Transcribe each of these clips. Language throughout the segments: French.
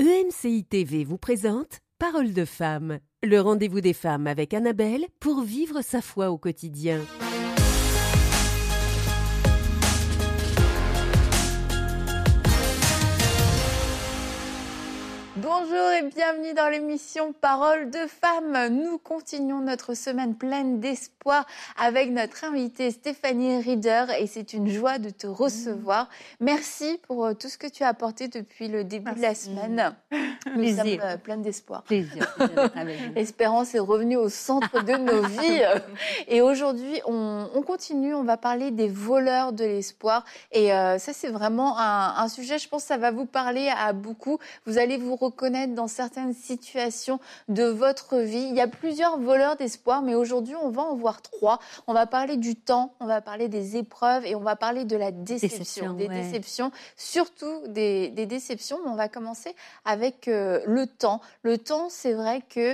EMCI TV vous présente Paroles de femmes, le rendez-vous des femmes avec Annabelle pour vivre sa foi au quotidien. Bonjour et bienvenue dans l'émission Paroles de femmes. Nous continuons notre semaine pleine d'espoir avec notre invitée Stéphanie Rieder et c'est une joie de te recevoir. Merci pour tout ce que tu as apporté depuis le début de la semaine. Nous sommes pleines d'espoir. Plaisir. L'espérance est revenue au centre de nos vies. Et aujourd'hui, on continue, on va parler des voleurs de l'espoir. Et ça, c'est vraiment un sujet, je pense que ça va vous parler à beaucoup. Vous allez vous reconnaître dans certaines situations de votre vie. Il y a plusieurs voleurs d'espoir, mais aujourd'hui, on va en voir trois. On va parler du temps, on va parler des épreuves et on va parler de la déception. Déceptions, surtout des déceptions. Mais on va commencer avec le temps. Le temps, c'est vrai que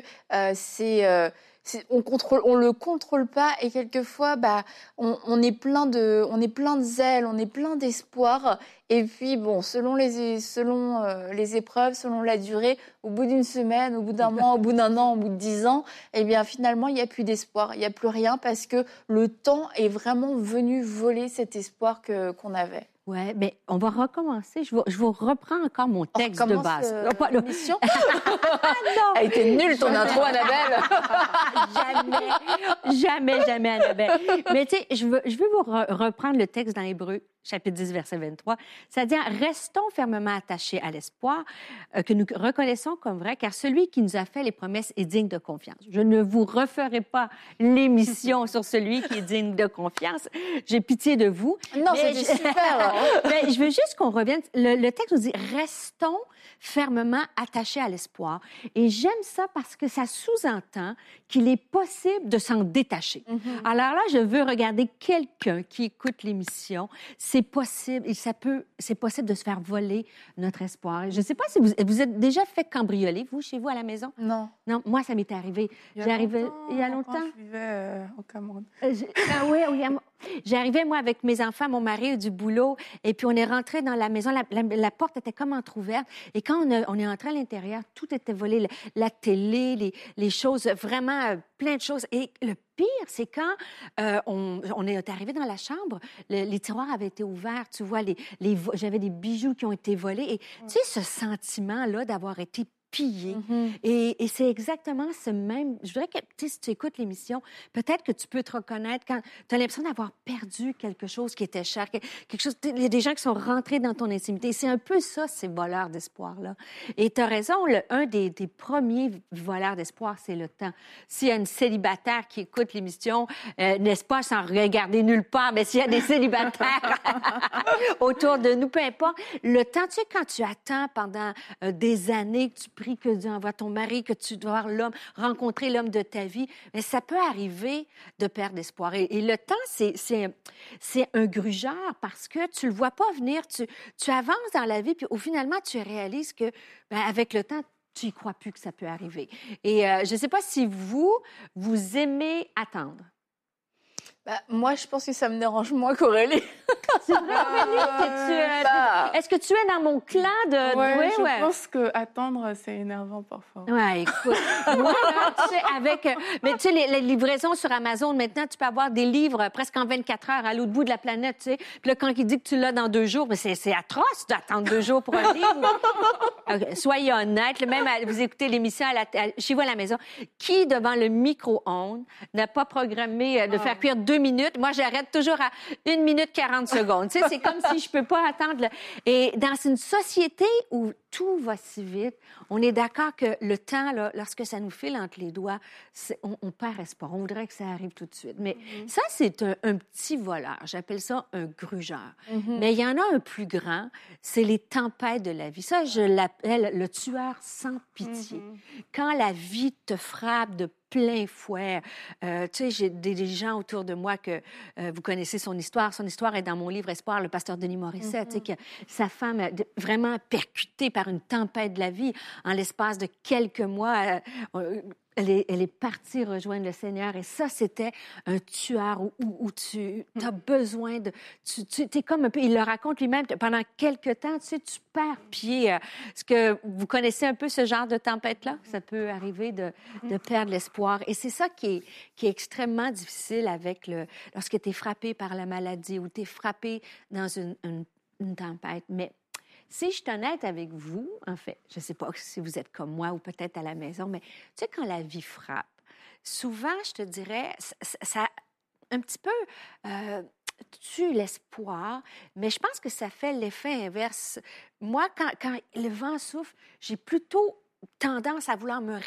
on le contrôle pas et quelquefois on est plein de zèle, on est plein d'espoir et puis bon selon les épreuves, selon la durée, au bout d'une semaine, au bout d'un mois, au bout d'un an, au bout de 10 ans, eh bien finalement il n'y a plus d'espoir, il n'y a plus rien parce que le temps est vraiment venu voler cet espoir qu'on avait. Oui, mais on va recommencer. Je vous reprends encore mon texte de base. L'émission. Elle était nulle ton intro, Annabelle. Jamais, Annabelle. Mais tu sais, je veux vous reprendre le texte dans Hébreux, chapitre 10, verset 23. C'est-à-dire, restons fermement attachés à l'espoir que nous reconnaissons comme vrai, car celui qui nous a fait les promesses est digne de confiance. Je ne vous referai pas l'émission sur celui qui est digne de confiance. J'ai pitié de vous. Non, c'est super. Mais je veux juste qu'on revienne. Le texte nous dit « Restons fermement attachés à l'espoir ». Et j'aime ça parce que ça sous-entend qu'il est possible de s'en détacher. Mm-hmm. Alors là, je veux regarder quelqu'un qui écoute l'émission. C'est possible, c'est possible de se faire voler notre espoir. Je ne sais pas si vous êtes déjà fait cambrioler, vous, chez vous, à la maison? Non. Non, moi, ça m'est arrivé. Il y a longtemps. Quand je vivais au Cameroun. Oui. J'arrivais, moi, avec mes enfants, mon mari du boulot, et puis on est rentré dans la maison. La porte était comme entrouverte. Et quand on est entré à l'intérieur, tout était volé. La télé, les choses, vraiment plein de choses. Et le pire, c'est quand on est arrivé dans la chambre, les tiroirs avaient été ouverts. Tu vois, j'avais des bijoux qui ont été volés. Et tu sais, ce sentiment-là d'avoir été pillé. Mm-hmm. Et c'est exactement ce même... Je voudrais que, si tu écoutes l'émission, peut-être que tu peux te reconnaître quand tu as l'impression d'avoir perdu quelque chose qui était cher, quelque chose... Il y a des gens qui sont rentrés dans ton intimité. C'est un peu ça, ces voleurs d'espoir-là. Et tu as raison, un des premiers voleurs d'espoir, c'est le temps. S'il y a une célibataire qui écoute l'émission, n'est-ce pas, sans regarder nulle part, mais s'il y a des célibataires autour de nous, peu importe, le temps, tu sais, quand tu attends pendant des années, que tu prie que Dieu envoie ton mari, que tu dois rencontrer l'homme de ta vie, mais ça peut arriver de perdre espoir. Et le temps, c'est un grugeur parce que tu le vois pas venir, tu avances dans la vie, puis finalement, tu réalises que, avec le temps, tu y crois plus que ça peut arriver. Et je ne sais pas si vous aimez attendre. Moi, je pense que ça me dérange moins qu'Aurélie. C'est vrai, Aurélie? Est-ce que tu es dans mon clan de... Oui, je pense qu'attendre, c'est énervant parfois. Oui, écoute. Moi, là, tu sais, mais tu sais, les livraisons sur Amazon, maintenant, tu peux avoir des livres presque en 24 heures à l'autre bout de la planète, tu sais. Puis là, quand il dit que tu l'as dans 2 jours, mais c'est atroce d'attendre 2 jours pour un livre. Okay, soyez honnête, même vous écoutez l'émission chez vous à la maison, qui, devant le micro-ondes, n'a pas programmé de faire cuire 2 minutes? Moi, j'arrête toujours à 1 minute 40 secondes. Tu sais, c'est comme si je peux pas attendre. Et dans une société où tout va si vite, on est d'accord que le temps, là, lorsque ça nous file entre les doigts, on perd espoir. On voudrait que ça arrive tout de suite. Mais ça, c'est un petit voleur. J'appelle ça un grugeur. Mais il y en a un plus grand, c'est les tempêtes de la vie. Ça, je l'appelle le tueur sans pitié. Quand la vie te frappe de plein fouet. Tu sais, j'ai des gens autour de moi que vous connaissez son histoire. Son histoire est dans mon livre Espoir, le pasteur Denis Morissette, tu sais, que sa femme vraiment percutée par faire une tempête de la vie. En l'espace de quelques mois, elle est partie rejoindre le Seigneur. Et ça, c'était un tueur où tu as besoin de... Tu es comme un peu... Il le raconte lui-même, pendant quelques temps, tu perds pied. Est-ce que vous connaissez un peu ce genre de tempête-là? Ça peut arriver de perdre l'espoir. Et c'est ça qui est extrêmement difficile lorsque tu es frappé par la maladie ou tu es frappé dans une tempête. Mais si je suis honnête avec vous, en fait, je ne sais pas si vous êtes comme moi ou peut-être à la maison, mais tu sais, quand la vie frappe, souvent, je te dirais, ça un petit peu tue l'espoir, mais je pense que ça fait l'effet inverse. Moi, quand le vent souffle, j'ai plutôt tendance à vouloir me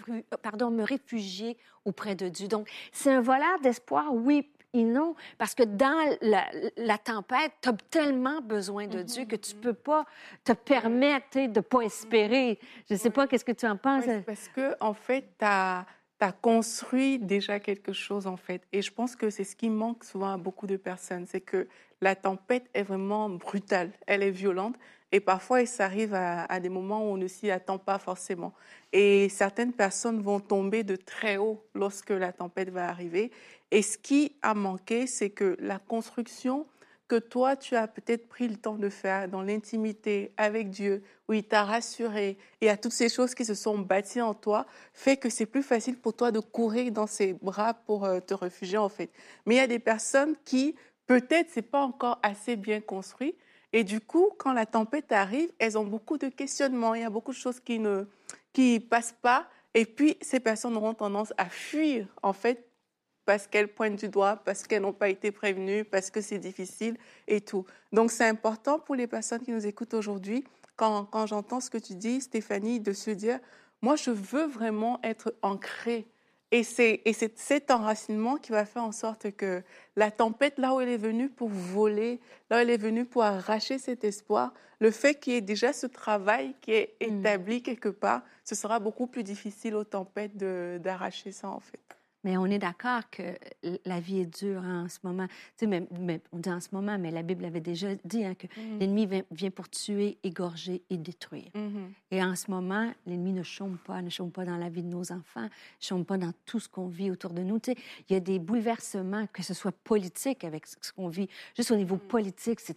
réfugier auprès de Dieu. Donc, c'est un voleur d'espoir, oui et non, parce que dans la tempête, tu as tellement besoin de Dieu que tu ne peux pas te permettre de ne pas espérer. Je ne sais pas, qu'est-ce que tu en penses? Oui, parce que en fait, tu as construit déjà quelque chose, en fait. Et je pense que c'est ce qui manque souvent à beaucoup de personnes, c'est que la tempête est vraiment brutale, elle est violente. Et parfois, ça arrive à des moments où on ne s'y attend pas forcément. Et certaines personnes vont tomber de très haut lorsque la tempête va arriver. Et ce qui a manqué, c'est que la construction que toi, tu as peut-être pris le temps de faire dans l'intimité avec Dieu, où il t'a rassuré, et à toutes ces choses qui se sont bâties en toi, fait que c'est plus facile pour toi de courir dans ses bras pour te réfugier, en fait. Mais il y a des personnes qui, peut-être, c'est pas encore assez bien construit. Et du coup, quand la tempête arrive, elles ont beaucoup de questionnements. Il y a beaucoup de choses qui passent pas. Et puis, ces personnes auront tendance à fuir, en fait, parce qu'elles pointent du doigt, parce qu'elles n'ont pas été prévenues, parce que c'est difficile et tout. Donc, c'est important pour les personnes qui nous écoutent aujourd'hui, quand j'entends ce que tu dis, Stéphanie, de se dire, moi, je veux vraiment être ancrée. Et c'est cet enracinement qui va faire en sorte que la tempête, là où elle est venue pour voler, là où elle est venue pour arracher cet espoir, le fait qu'il y ait déjà ce travail qui est établi quelque part, ce sera beaucoup plus difficile aux tempêtes d'arracher ça, en fait. Mais on est d'accord que la vie est dure en ce moment. Tu sais, mais on dit en ce moment, mais la Bible avait déjà dit que l'ennemi vient pour tuer, égorger et détruire. Et en ce moment, l'ennemi ne chôme pas dans la vie de nos enfants, ne chôme pas dans tout ce qu'on vit autour de nous. Tu sais, il y a des bouleversements, que ce soit politique avec ce qu'on vit. Juste au niveau politique, c'est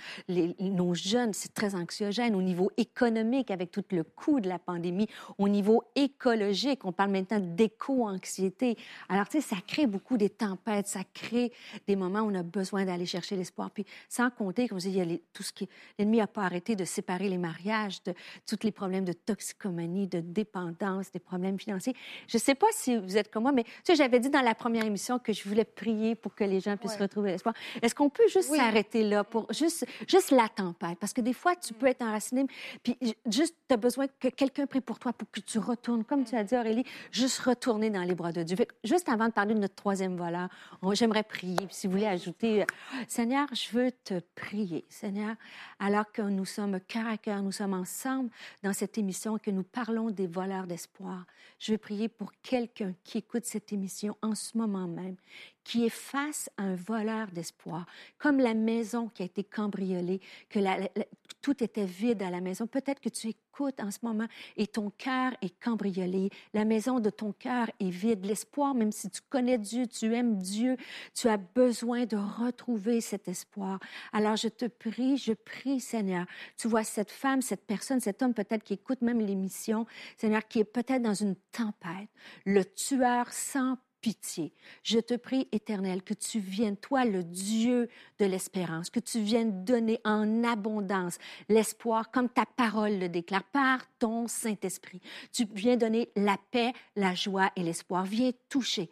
nos jeunes, c'est très anxiogène. Au niveau économique, avec tout le coût de la pandémie. Au niveau écologique, on parle maintenant d'éco-anxiété. Alors, tu sais, ça crée beaucoup des tempêtes, ça crée des moments où on a besoin d'aller chercher l'espoir. Puis, sans compter, comme je dis, il y a tout ce qui... L'ennemi n'a pas arrêté de séparer les mariages, de tous les problèmes de toxicomanie, de dépendance, des problèmes financiers. Je ne sais pas si vous êtes comme moi, mais tu sais, j'avais dit dans la première émission que je voulais prier pour que les gens puissent retrouver l'espoir. Est-ce qu'on peut juste s'arrêter là pour juste la tempête? Parce que des fois, tu peux être enraciné, puis juste, tu as besoin que quelqu'un prie pour toi pour que tu retournes, comme tu as dit, Aurélie, juste retourner dans les bras de Dieu. Juste avant de parler de notre troisième voleur, j'aimerais prier. Puis si vous voulez ajouter, Seigneur, je veux te prier. Seigneur, alors que nous sommes cœur à cœur, nous sommes ensemble dans cette émission, que nous parlons des voleurs d'espoir, je veux prier pour quelqu'un qui écoute cette émission en ce moment même, qui est face à un voleur d'espoir, comme la maison qui a été cambriolée, que tout était vide à la maison. Peut-être que tu écoutes en ce moment et ton cœur est cambriolé. La maison de ton cœur est vide. L'espoir, même si tu connais Dieu, tu aimes Dieu, tu as besoin de retrouver cet espoir. Alors, je prie, Seigneur. Tu vois cette femme, cette personne, cet homme peut-être qui écoute même l'émission, Seigneur, qui est peut-être dans une tempête. Le tueur sans pitié. Je te prie, Éternel, que tu viennes, toi, le Dieu de l'espérance, que tu viennes donner en abondance l'espoir, comme ta parole le déclare, par ton Saint-Esprit. Tu viens donner la paix, la joie et l'espoir. Viens toucher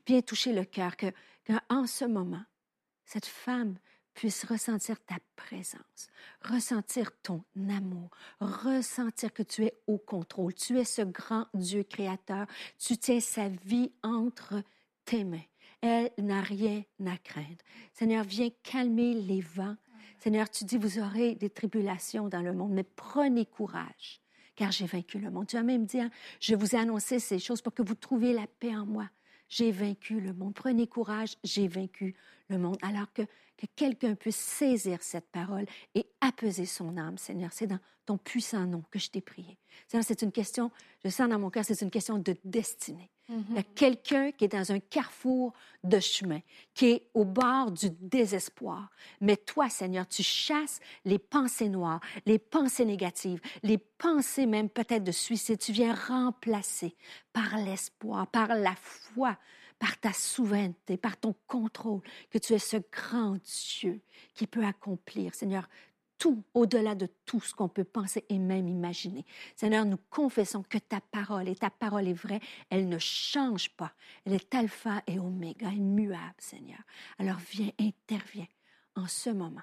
le cœur, qu'en ce moment, cette femme puisse ressentir ta présence, ressentir ton amour, ressentir que tu es au contrôle. Tu es ce grand Dieu créateur. Tu tiens sa vie entre tes mains. Elle n'a rien à craindre. Seigneur, viens calmer les vents. Seigneur, tu dis, vous aurez des tribulations dans le monde, mais prenez courage, car j'ai vaincu le monde. Tu as même dit, je vous ai annoncé ces choses pour que vous trouviez la paix en moi. j'ai vaincu le monde. Prenez courage, j'ai vaincu le monde. Alors que quelqu'un puisse saisir cette parole et apaiser son âme, Seigneur. C'est dans ton puissant nom que je t'ai prié. Seigneur, c'est une question, je sens dans mon cœur, c'est une question de destinée. Il y a quelqu'un qui est dans un carrefour de chemin, qui est au bord du désespoir. Mais toi, Seigneur, tu chasses les pensées noires, les pensées négatives, les pensées même peut-être de suicide. Tu viens remplacer par l'espoir, par la foi, par ta souveraineté, par ton contrôle, que tu es ce grand Dieu qui peut accomplir, Seigneur, tout, au-delà de tout ce qu'on peut penser et même imaginer. Seigneur, nous confessons que ta parole est vraie, elle ne change pas. Elle est alpha et oméga, immuable, Seigneur. Alors viens, interviens en ce moment.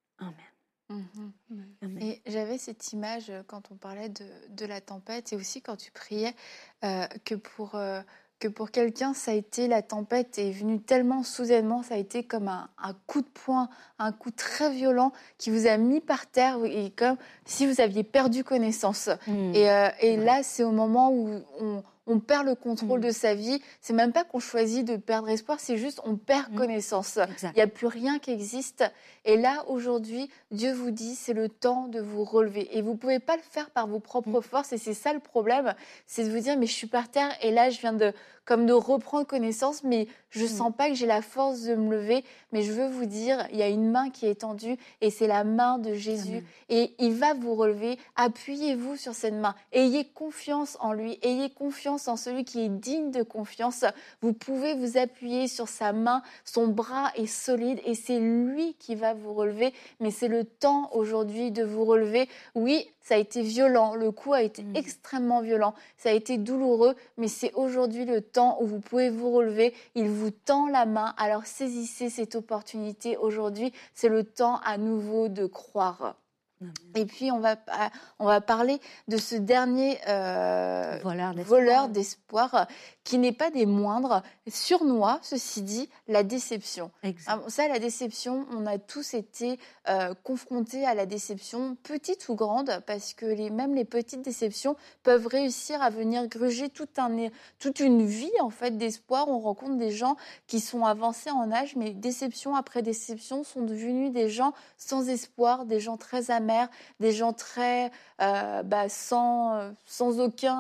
Amen. Amen. Et j'avais cette image quand on parlait de la tempête et aussi quand tu priais que pour quelqu'un, ça a été, la tempête est venue tellement soudainement, ça a été comme un coup de poing, un coup très violent qui vous a mis par terre, et comme si vous aviez perdu connaissance. Et là, c'est au moment où on perd le contrôle de sa vie. C'est même pas qu'on choisit de perdre espoir, c'est juste on perd connaissance. Il n'y a plus rien qui existe. Et là, aujourd'hui, Dieu vous dit, c'est le temps de vous relever. Et vous ne pouvez pas le faire par vos propres forces. Et c'est ça le problème, c'est de vous dire, mais je suis par terre et là, je viens de reprendre connaissance, mais je sens pas que j'ai la force de me lever. Mais je veux vous dire, il y a une main qui est étendue et c'est la main de Jésus. Amen. Et il va vous relever. Appuyez-vous sur cette main. Ayez confiance en lui. Ayez confiance en celui qui est digne de confiance. Vous pouvez vous appuyer sur sa main. Son bras est solide et c'est lui qui va vous relever. Mais c'est le temps aujourd'hui de vous relever. Oui, ça a été violent. Le coup a été extrêmement violent. Ça a été douloureux, mais c'est aujourd'hui le temps où vous pouvez vous relever. Il vous tend la main. Alors saisissez cette opportunité aujourd'hui. C'est le temps à nouveau de croire. Et puis, on va parler de ce dernier voleur d'espoir qui n'est pas des moindres, surnoie, ceci dit, la déception. Ça, la déception, on a tous été confrontés à la déception, petite ou grande, parce que même les petites déceptions peuvent réussir à venir gruger toute une vie en fait, d'espoir. On rencontre des gens qui sont avancés en âge, mais déception après déception sont devenus des gens sans espoir, des gens très amers, des gens très sans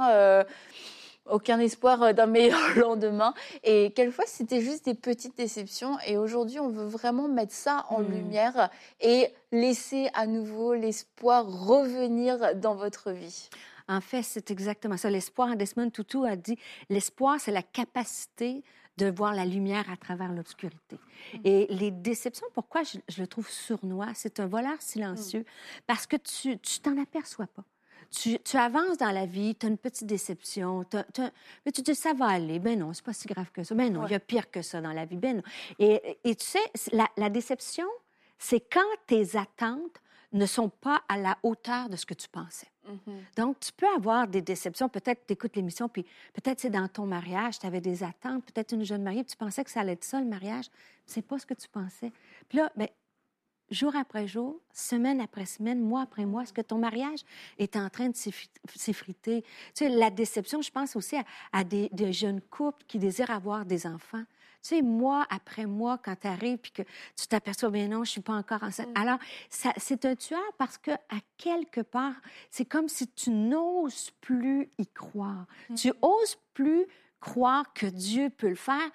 aucun espoir d'un meilleur lendemain. Et quelquefois, c'était juste des petites déceptions. Et aujourd'hui, on veut vraiment mettre ça en lumière et laisser à nouveau l'espoir revenir dans votre vie. En fait, c'est exactement ça. L'espoir, Desmond Tutu a dit, l'espoir, c'est la capacité de voir la lumière à travers l'obscurité. Et les déceptions, pourquoi je le trouve sournois? C'est un voleur silencieux parce que tu t'en aperçois pas. Tu avances dans la vie, tu as une petite déception, mais tu te dis, ça va aller. Ben non, c'est pas si grave que ça. Ben non, il y a pire que ça dans la vie. Ben non. Et tu sais, la déception, c'est quand tes attentes ne sont pas à la hauteur de ce que tu pensais. Donc, tu peux avoir des déceptions. Peut-être tu écoutes l'émission, puis peut-être c'est dans ton mariage, tu avais des attentes, peut-être une jeune mariée, puis tu pensais que ça allait être ça, le mariage. C'est pas ce que tu pensais. Puis là, ben, jour après jour, semaine après semaine, mois après mois, est-ce que ton mariage est en train de s'effriter? Tu sais, la déception, je pense aussi à des jeunes couples qui désirent avoir des enfants. Tu sais, mois après mois, quand tu arrives et que tu t'aperçois, bien non, je ne suis pas encore enceinte. Alors, c'est un tueur parce qu'à quelque part, c'est comme si tu n'oses plus y croire. Tu n'oses plus croire que Dieu peut le faire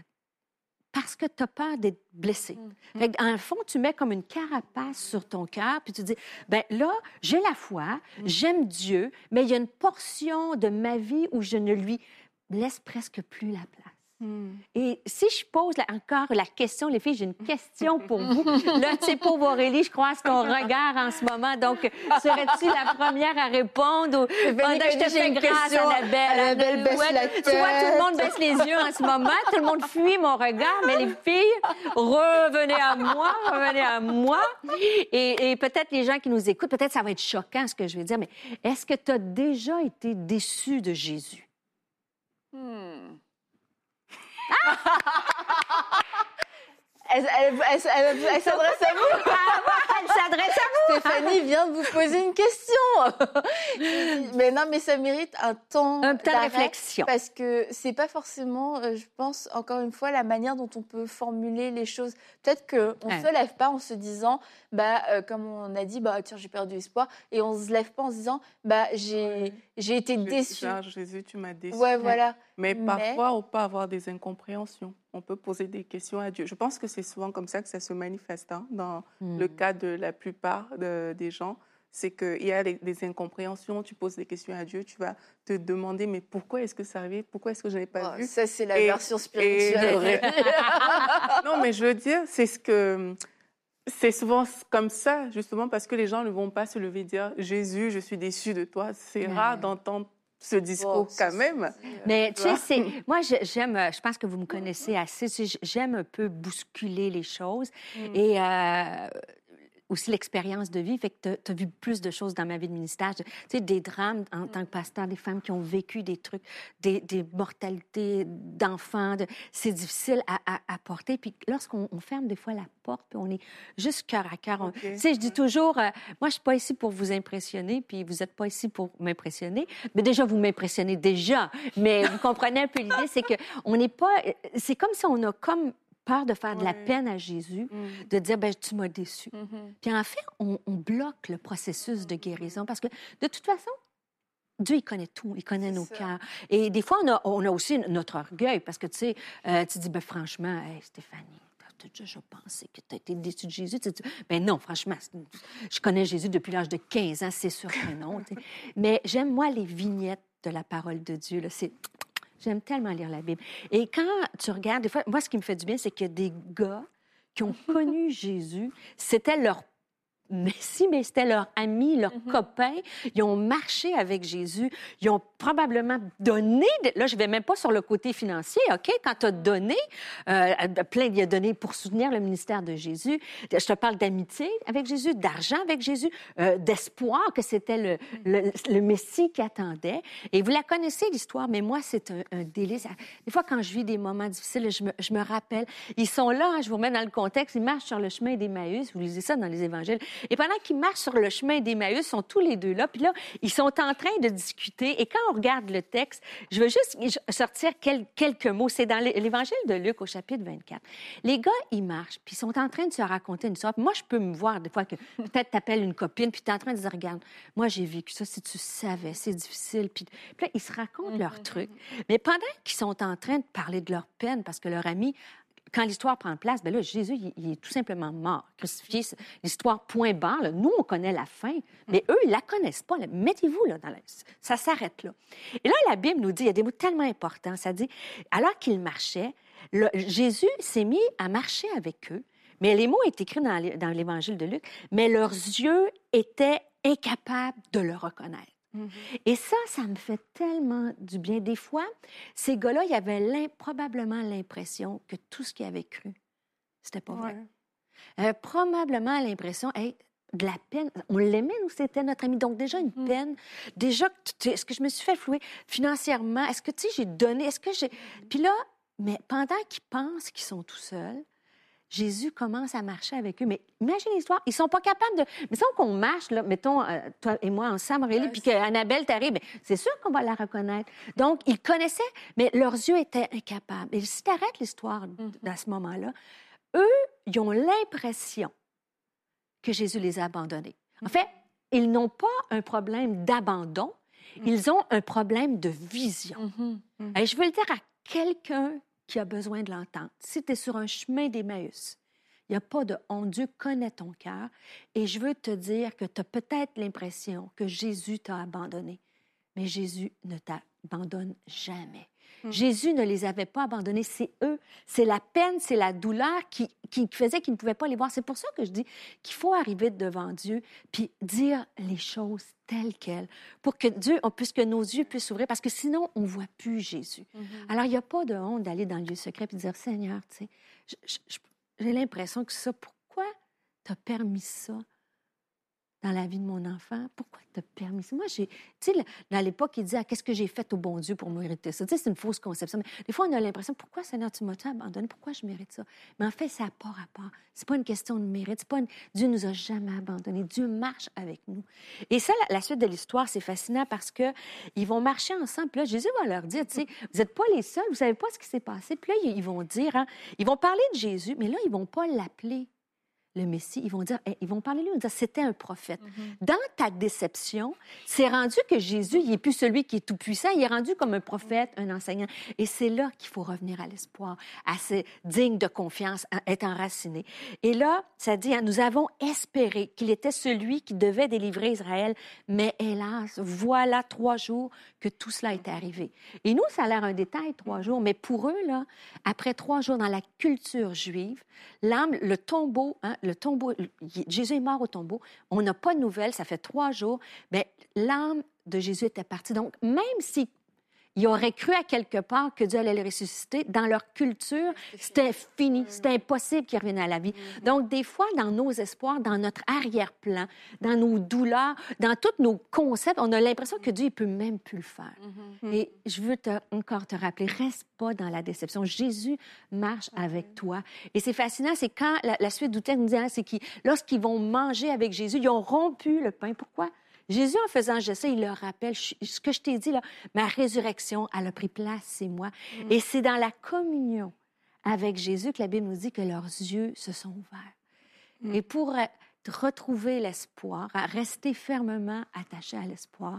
parce que tu as peur d'être blessé. Fait que, en le fond, tu mets comme une carapace sur ton cœur, puis tu dis, ben là, j'ai la foi, j'aime Dieu, mais il y a une portion de ma vie où je ne lui laisse presque plus la place. Et si je pose encore la question, les filles, j'ai une question pour vous. Là, tu sais, pauvre Aurélie, je croise ton regard en ce moment. Donc, serais-tu la première à répondre? Ou pendant que je te fais grâce, Annabelle baisse la tête. Tu vois, tout le monde baisse les yeux en ce moment. Tout le monde fuit mon regard. Mais les filles, revenez à moi. Et peut-être les gens qui nous écoutent, peut-être ça va être choquant ce que je vais dire, mais est-ce que tu as déjà été déçu de Jésus? Elle s'adresse à vous. Elle s'adresse à vous. Stéphanie vient de vous poser une question. Mais non, mais ça mérite un temps de réflexion. Parce que c'est pas forcément, je pense, encore une fois, la manière dont on peut formuler les choses. Peut-être qu'on ne se lève pas en se disant, comme on a dit, tiens, j'ai perdu espoir. Et on ne se lève pas en se disant, j'ai été déçue. Jésus, tu m'as déçue. Ouais, voilà. Mais parfois, on peut avoir des incompréhensions. On peut poser des questions à Dieu. Je pense que c'est souvent comme ça que ça se manifeste dans le cas de la plupart des gens. C'est qu'il y a des incompréhensions, tu poses des questions à Dieu, tu vas te demander, mais pourquoi est-ce que ça arrive? Pourquoi est-ce que je n'ai pas vu? Ça, c'est la version spirituelle. Non, mais je veux dire, c'est souvent comme ça, justement, parce que les gens ne vont pas se lever et dire « Jésus, je suis déçu de toi ». C'est rare d'entendre ce discours quand même. Mais tu sais, moi, j'aime, je pense que vous me connaissez assez, j'aime un peu bousculer les choses. Et aussi l'expérience de vie, fait que tu as vu plus de choses dans ma vie de ministère. Tu sais, des drames en tant que pasteur, des femmes qui ont vécu des trucs, des mortalités d'enfants. C'est difficile à porter. Puis lorsqu'on ferme des fois la porte, puis on est juste cœur à cœur. Tu sais, je dis toujours, moi, je suis pas ici pour vous impressionner, puis vous êtes pas ici pour m'impressionner. Mais déjà, vous m'impressionnez déjà. Mais vous comprenez un peu l'idée, c'est que on n'est pas... C'est comme si on a comme peur de faire de la peine à Jésus, de dire, tu m'as déçu. Puis en fait, on bloque le processus de guérison parce que, de toute façon, Dieu, il connaît tout, il connaît nos cœurs. Et des fois, on a aussi notre orgueil parce que, tu sais, tu dis, franchement, hey, Stéphanie, tu as déjà pensé que tu as été déçue de Jésus? Tu dis, non, franchement, je connais Jésus depuis l'âge de 15 ans, c'est sûr que non. Mais j'aime, moi, les vignettes de la parole de Dieu, là, j'aime tellement lire la Bible. Et quand tu regardes, des fois, moi, ce qui me fait du bien, c'est qu'il y a des gars qui ont connu Jésus. C'était leur Messie, mais c'était leur ami, leur copain. Ils ont marché avec Jésus. Ils ont probablement donné... Là, je ne vais même pas sur le côté financier, OK? Quand tu as donné, il a donné pour soutenir le ministère de Jésus. Je te parle d'amitié avec Jésus, d'argent avec Jésus, d'espoir que c'était le Messie qui attendait. Et vous la connaissez, l'histoire, mais moi, c'est un délice. Des fois, quand je vis des moments difficiles, je me rappelle. Ils sont là, je vous remets dans le contexte, ils marchent sur le chemin d'Emmaüs. Vous lisez ça dans les évangiles. Et pendant qu'ils marchent sur le chemin d'Emmaüs, ils sont tous les deux là. Puis là, ils sont en train de discuter. Et quand on regarde le texte, je veux juste sortir quelques mots. C'est dans l'Évangile de Luc au chapitre 24. Les gars, ils marchent, puis ils sont en train de se raconter une histoire. Puis moi, je peux me voir des fois que peut-être t'appelles une copine, puis t'es en train de dire, regarde, moi, j'ai vécu ça, si tu savais, c'est difficile. Puis là, ils se racontent leurs trucs. Mais pendant qu'ils sont en train de parler de leur peine, parce que leur ami... Quand l'histoire prend place, là, Jésus, il est tout simplement mort, crucifié. L'histoire point barre. Là. Nous, on connaît la fin, mais eux, ils la connaissent pas. Là. Mettez-vous là, ça s'arrête là. Et là, la Bible nous dit, il y a des mots tellement importants. Ça dit, alors qu'ils marchaient, Jésus s'est mis à marcher avec eux, mais les mots sont écrits dans l'Évangile de Luc, mais leurs yeux étaient incapables de le reconnaître. Et ça me fait tellement du bien. Des fois, ces gars-là, ils avaient probablement l'impression que tout ce qu'ils avaient cru, c'était pas vrai. Probablement l'impression, de la peine. On l'aimait, nous, c'était notre ami. Donc, déjà, une peine. Déjà, est-ce que je me suis fait flouer financièrement? Est-ce que, tu sais, j'ai donné? Est-ce que j'ai... Puis là, mais pendant qu'ils pensent qu'ils sont tout seuls, Jésus commence à marcher avec eux. Mais imagine l'histoire, ils ne sont pas capables de... Mais sans qu'on marche, là, mettons, toi et moi ensemble, Aurélie, puis qu'Annabelle t'arrive, c'est sûr qu'on va la reconnaître. Donc, ils connaissaient, mais leurs yeux étaient incapables. Et si tu arrêtes l'histoire à ce moment-là, eux, ils ont l'impression que Jésus les a abandonnés. En fait, ils n'ont pas un problème d'abandon, ils ont un problème de vision. Et je veux le dire à quelqu'un qui a besoin de l'entendre. Si tu es sur un chemin d'Emmaüs, il n'y a pas de honte. Dieu connaît ton cœur. Et je veux te dire que tu as peut-être l'impression que Jésus t'a abandonné. Mais Jésus ne t'abandonne jamais. Jésus ne les avait pas abandonnés. C'est eux. C'est la peine, c'est la douleur qui faisait qu'ils ne pouvaient pas les voir. C'est pour ça que je dis qu'il faut arriver devant Dieu puis dire les choses telles quelles pour que puisque nos yeux puissent s'ouvrir parce que sinon, on ne voit plus Jésus. Alors, il n'y a pas de honte d'aller dans le lieu secret et de dire, Seigneur, tu sais, j'ai l'impression que ça, pourquoi tu as permis ça dans la vie de mon enfant. Pourquoi tu as permis ça? Moi, tu sais, à l'époque, il disait, qu'est-ce que j'ai fait au bon Dieu pour mériter ça? Tu sais, c'est une fausse conception. Mais des fois, on a l'impression, pourquoi, Seigneur, tu m'as abandonné? Pourquoi je mérite ça? Mais en fait, ça n'a pas rapport. C'est pas une question de mérite. Dieu nous a jamais abandonnés. Dieu marche avec nous. Et ça, la suite de l'histoire, c'est fascinant parce qu'ils vont marcher ensemble. Puis là, Jésus va leur dire, tu sais, vous n'êtes pas les seuls, vous ne savez pas ce qui s'est passé. Puis là, ils vont dire, ils vont parler de Jésus, mais là, ils ne vont pas l'appeler le Messie, ils vont parler de lui, ils vont dire c'était un prophète. Dans ta déception, c'est rendu que Jésus, il n'est plus celui qui est tout-puissant, il est rendu comme un prophète, un enseignant. Et c'est là qu'il faut revenir à l'espoir, à ce digne de confiance, à être enraciné. Et là, ça dit, nous avons espéré qu'il était celui qui devait délivrer Israël, mais hélas, voilà 3 jours que tout cela est arrivé. Et nous, ça a l'air un détail, 3 jours, mais pour eux, là, après 3 jours dans la culture juive, le tombeau, Jésus est mort au tombeau. On n'a pas de nouvelles, ça fait 3 jours. Mais l'âme de Jésus était partie. Donc, même si ils auraient cru à quelque part que Dieu allait le ressusciter, dans leur culture, c'était fini, c'était impossible qu'il revienne à la vie. Donc, des fois, dans nos espoirs, dans notre arrière-plan, dans nos douleurs, dans tous nos concepts, on a l'impression que Dieu ne peut même plus le faire. Et je veux encore te rappeler, reste pas dans la déception. Jésus marche avec toi. Et c'est fascinant, c'est quand la suite du texte nous dit, c'est que lorsqu'ils vont manger avec Jésus, ils ont rompu le pain. Pourquoi? Jésus, en faisant ça, il leur rappelle ce que je t'ai dit, là, ma résurrection, elle a pris place, c'est moi. Et c'est dans la communion avec Jésus que la Bible nous dit que leurs yeux se sont ouverts. Et pour retrouver l'espoir, à rester fermement attaché à l'espoir,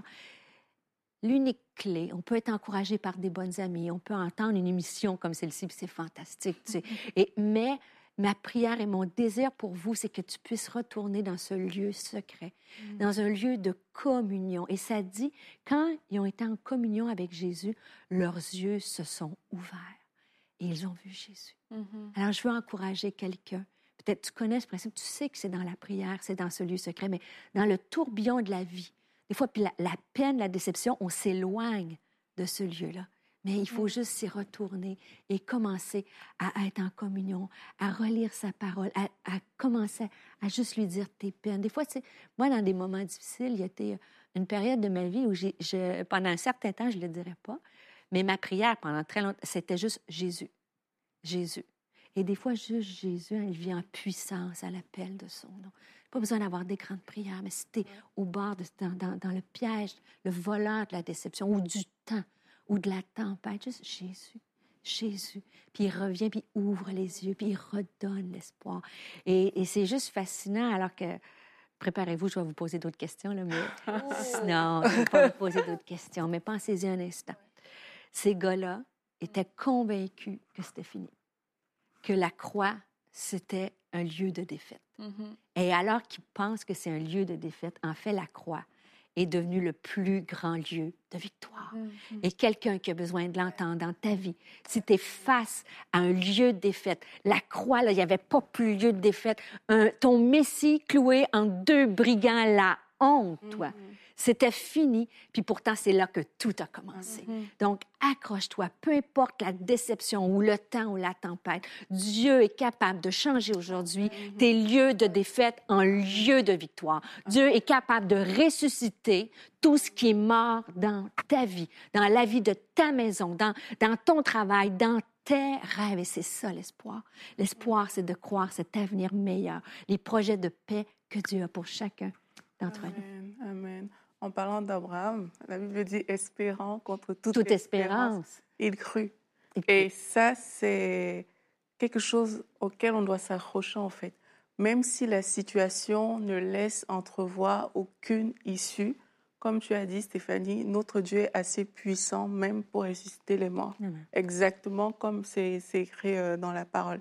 l'unique clé, on peut être encouragé par des bonnes amies, on peut entendre une émission comme celle-ci, puis c'est fantastique, tu sais. Mais ma prière et mon désir pour vous, c'est que tu puisses retourner dans ce lieu secret, dans un lieu de communion. Et ça dit, quand ils ont été en communion avec Jésus, leurs yeux se sont ouverts et ils ont vu Jésus. Alors, je veux encourager quelqu'un. Peut-être tu connais ce principe, tu sais que c'est dans la prière, c'est dans ce lieu secret, mais dans le tourbillon de la vie, des fois, puis la peine, la déception, on s'éloigne de ce lieu-là. Mais il faut juste s'y retourner et commencer à être en communion, à relire sa parole, à commencer à juste lui dire tes peines. Des fois, tu sais, moi, dans des moments difficiles, il y a été une période de ma vie où pendant un certain temps, je ne le dirais pas, mais ma prière pendant très longtemps, c'était juste Jésus. Jésus. Et des fois, juste Jésus, il vient en puissance à l'appel de son nom. Pas besoin d'avoir des grandes prières, mais si tu es au bord, dans le piège, le voleur de la déception ou du temps, ou de la tempête, juste Jésus, Jésus. Puis il revient, puis il ouvre les yeux, puis il redonne l'espoir. Et c'est juste fascinant, alors que, préparez-vous, je vais vous poser d'autres questions, là, mais non, je ne vais pas vous poser d'autres questions, mais pensez-y un instant. Ces gars-là étaient convaincus que c'était fini, que la croix, c'était un lieu de défaite. Et alors qu'ils pensent que c'est un lieu de défaite, en fait, la croix est devenu le plus grand lieu de victoire. Et quelqu'un qui a besoin de l'entendre dans ta vie, si tu es face à un lieu de défaite, la croix, là, il n'y avait pas plus lieu de défaite, ton Messie cloué en 2 brigands, la honte, toi. C'était fini, puis pourtant, c'est là que tout a commencé. Donc, accroche-toi, peu importe la déception ou le temps ou la tempête. Dieu est capable de changer aujourd'hui tes lieux de défaite en lieux de victoire. Dieu est capable de ressusciter tout ce qui est mort dans ta vie, dans la vie de ta maison, dans ton travail, dans tes rêves. Et c'est ça l'espoir. L'espoir, c'est de croire cet avenir meilleur, les projets de paix que Dieu a pour chacun d'entre nous. Amen. En parlant d'Abraham, la Bible dit « espérant contre toute espérance ». Il crut. Et ça, c'est quelque chose auquel on doit s'accrocher, en fait. Même si la situation ne laisse entrevoir aucune issue, comme tu as dit, Stéphanie, notre Dieu est assez puissant même pour ressusciter les morts. Exactement comme c'est écrit dans la parole.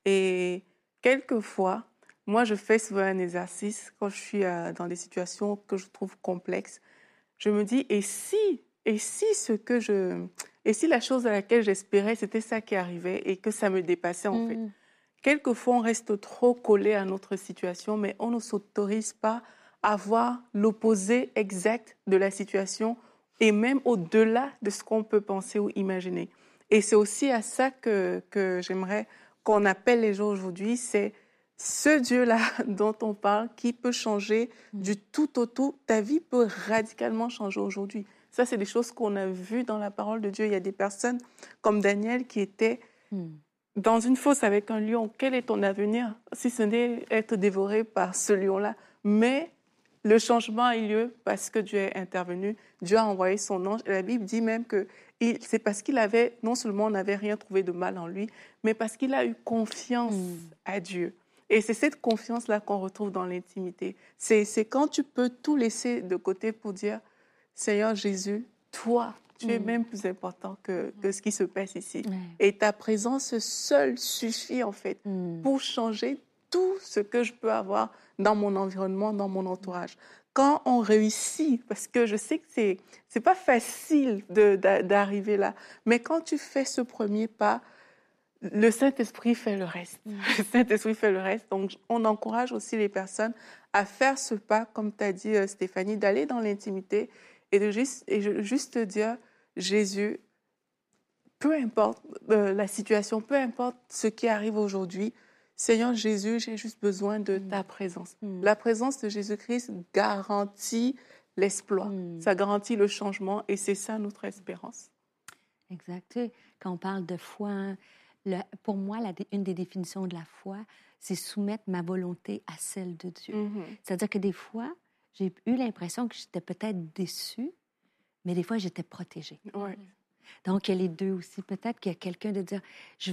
Et quelquefois, moi, je fais souvent un exercice quand je suis dans des situations que je trouve complexes. Je me dis, et si la chose à laquelle j'espérais, c'était ça qui arrivait et que ça me dépassait, en fait. Quelquefois, on reste trop collé à notre situation, mais on ne s'autorise pas à voir l'opposé exact de la situation et même au-delà de ce qu'on peut penser ou imaginer. Et c'est aussi à ça que j'aimerais qu'on appelle les gens aujourd'hui, c'est ce Dieu-là dont on parle, qui peut changer du tout au tout, ta vie peut radicalement changer aujourd'hui. Ça, c'est des choses qu'on a vues dans la parole de Dieu. Il y a des personnes comme Daniel qui étaient dans une fosse avec un lion. Quel est ton avenir si ce n'est être dévoré par ce lion-là? Mais le changement a eu lieu parce que Dieu est intervenu. Dieu a envoyé son ange. Et la Bible dit même que c'est parce qu'il avait, non seulement on n'avait rien trouvé de mal en lui, mais parce qu'il a eu confiance à Dieu. Et c'est cette confiance-là qu'on retrouve dans l'intimité. C'est quand tu peux tout laisser de côté pour dire, Seigneur Jésus, toi, tu es même plus important que ce qui se passe ici. Et ta présence seule suffit, en fait, pour changer tout ce que je peux avoir dans mon environnement, dans mon entourage. Quand on réussit, parce que je sais que c'est pas facile d'arriver là, mais quand tu fais ce premier pas, le Saint-Esprit fait le reste. Le Saint-Esprit fait le reste. Donc, on encourage aussi les personnes à faire ce pas, comme tu as dit, Stéphanie, d'aller dans l'intimité et de juste dire, Jésus, peu importe la situation, peu importe ce qui arrive aujourd'hui, Seigneur Jésus, j'ai juste besoin de ta présence. La présence de Jésus-Christ garantit l'exploit. Ça garantit le changement et c'est ça notre espérance. Exact. Tu sais, quand on parle de foi, pour moi, une des définitions de la foi, c'est soumettre ma volonté à celle de Dieu. C'est-à-dire que des fois, j'ai eu l'impression que j'étais peut-être déçue, mais des fois, j'étais protégée. Ouais. Donc, il y a les deux aussi. Peut-être qu'il y a quelqu'un de dire,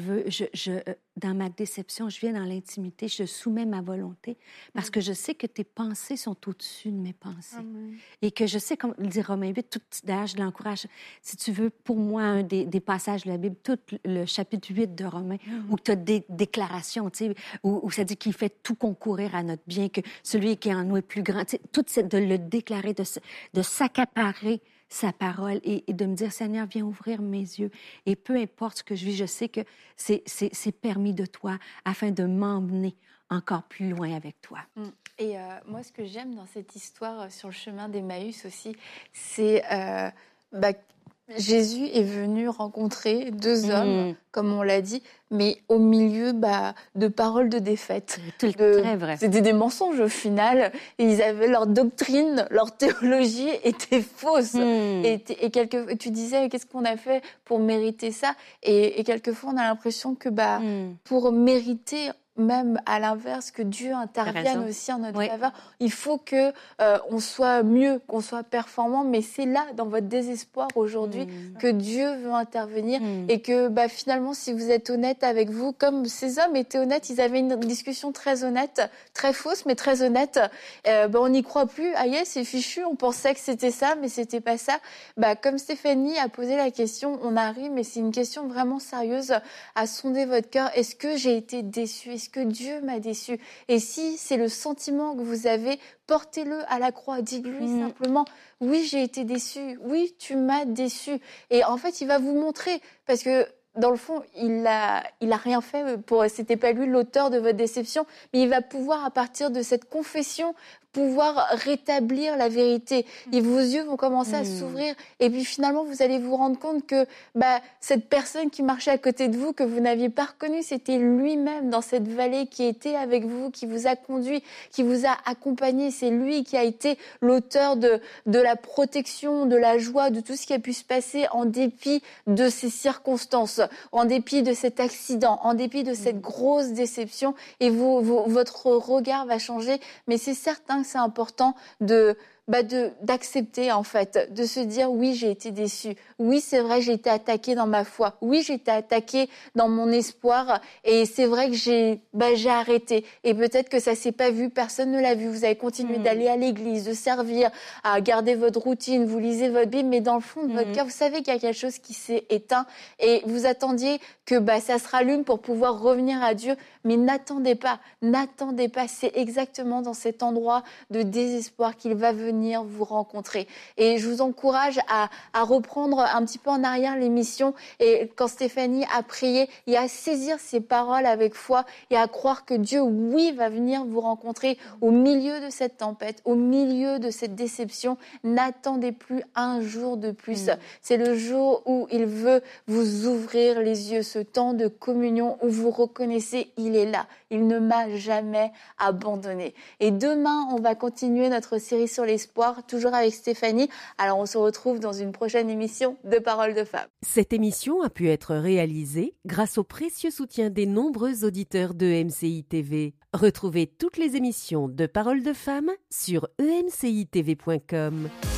dans ma déception, je viens dans l'intimité, je soumets ma volonté parce que je sais que tes pensées sont au-dessus de mes pensées. Et que je sais, comme le dit Romains 8, d'ailleurs, je l'encourage, si tu veux, pour moi, un des passages de la Bible, tout le chapitre 8 de Romains, où tu as des déclarations, tu sais, où ça dit qu'il fait tout concourir à notre bien, que celui qui est en nous est plus grand. Tu sais, tout de le déclarer, de s'accaparer sa parole et de me dire, Seigneur, viens ouvrir mes yeux. Et peu importe ce que je vis, je sais que c'est permis de toi afin de m'emmener encore plus loin avec toi. Et moi, ce que j'aime dans cette histoire sur le chemin d'Emmaüs aussi, c'est Jésus est venu rencontrer deux hommes, comme on l'a dit, mais au milieu de paroles de défaite. Très vrai. C'était des mensonges au final. Et ils avaient leur doctrine, leur théologie était fausse. Et tu disais, qu'est-ce qu'on a fait pour mériter ça? Et quelquefois, on a l'impression que pour mériter, même à l'inverse, que Dieu intervienne aussi en notre faveur. Il faut que on soit mieux, qu'on soit performant, mais c'est là, dans votre désespoir aujourd'hui, que Dieu veut intervenir et que finalement, si vous êtes honnête avec vous, comme ces hommes étaient honnêtes, ils avaient une discussion très honnête, très fausse, mais très honnête. On n'y croit plus. Ah yeah, c'est fichu, on pensait que c'était ça, mais c'était pas ça. Comme Stéphanie a posé la question, on arrive, mais c'est une question vraiment sérieuse à sonder votre cœur. Est-ce que j'ai été déçue? Est-ce que Dieu m'a déçu? Et si c'est le sentiment que vous avez, portez-le à la croix. Dites-lui simplement, oui, j'ai été déçue. Oui, tu m'as déçue. Et en fait, il va vous montrer, parce que dans le fond, il a rien fait c'était pas lui l'auteur de votre déception, mais il va pouvoir, à partir de cette confession, pouvoir rétablir la vérité. Et vos yeux vont commencer à s'ouvrir. Et puis finalement, vous allez vous rendre compte que cette personne qui marchait à côté de vous, que vous n'aviez pas reconnue, c'était lui-même dans cette vallée qui était avec vous, qui vous a conduit, qui vous a accompagné. C'est lui qui a été l'auteur de la protection, de la joie, de tout ce qui a pu se passer en dépit de ces circonstances, en dépit de cet accident, en dépit de cette grosse déception. Et votre regard va changer. Mais c'est certain que c'est important d'accepter, en fait, de se dire, oui, j'ai été déçue. Oui, c'est vrai, j'ai été attaquée dans ma foi. Oui, j'ai été attaquée dans mon espoir. Et c'est vrai que j'ai arrêté. Et peut-être que ça s'est pas vu, personne ne l'a vu. Vous avez continué d'aller à l'église, de servir, à garder votre routine, vous lisez votre Bible, mais dans le fond de votre cœur, vous savez qu'il y a quelque chose qui s'est éteint. Et vous attendiez que ça se rallume pour pouvoir revenir à Dieu. Mais n'attendez pas. C'est exactement dans cet endroit de désespoir qu'il va venir venir vous rencontrer. Et je vous encourage à reprendre un petit peu en arrière l'émission et quand Stéphanie a prié et à saisir ces paroles avec foi et à croire que Dieu, oui, va venir vous rencontrer au milieu de cette tempête, au milieu de cette déception. N'attendez plus un jour de plus. C'est le jour où il veut vous ouvrir les yeux, ce temps de communion où vous reconnaissez, il est là. Il ne m'a jamais abandonné. Et demain, on va continuer notre série sur l'espoir, toujours avec Stéphanie. Alors, on se retrouve dans une prochaine émission de Paroles de Femmes. Cette émission a pu être réalisée grâce au précieux soutien des nombreux auditeurs de MCI TV. Retrouvez toutes les émissions de Paroles de Femmes sur emcitv.com.